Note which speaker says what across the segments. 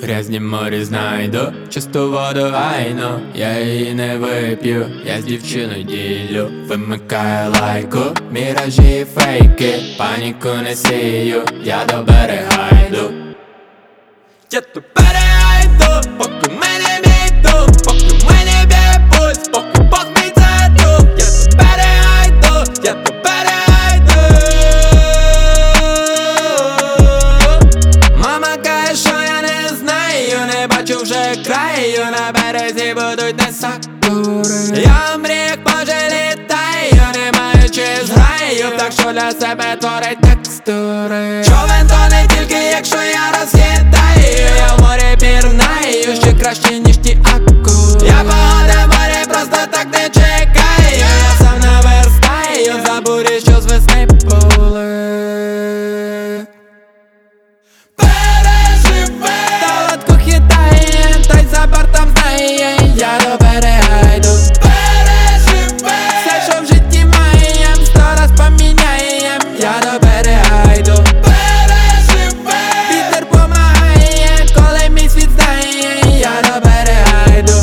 Speaker 1: грязні морі знайду, чисту воду гайну, я її не вип'ю, я з дівчиною ділю. Вимикаю лайку, міражі і фейки, паніку не сію, я до берега йду. Я до берега йду, поки мене війду, поки мене б'є пульс, поки Бог мій задув. Я до берега йду, я до берега йду. Мама каже, що я не знаю, не бачу вже краю, на березі будуть не сакури. Я мрію, як може літаю, не маючи зграю, так що для себе творить текстури. Човен то не тільки, якщо я розхитаю, я в морі пірнаю, ще краще, ніж ті акули. Я погода в морі просто так не чекаю, я сам наверстаю, за бурі, що з весни були. Талатку хитає, та й за бортом знає, я до берега йду. Все, що в житті маєм, 100 раз поміняєм, я до берега йду. Вітер помагає, коли мій світ знає, я до берега йду.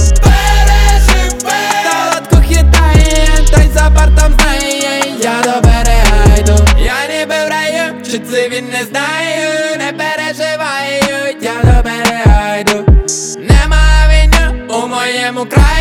Speaker 1: Талатку хитає, та й за бортом знає, я до берега йду. Я ніби в раю, що це він не знаю, не переживаю, я до берега йду. Нема війни у моєму краї.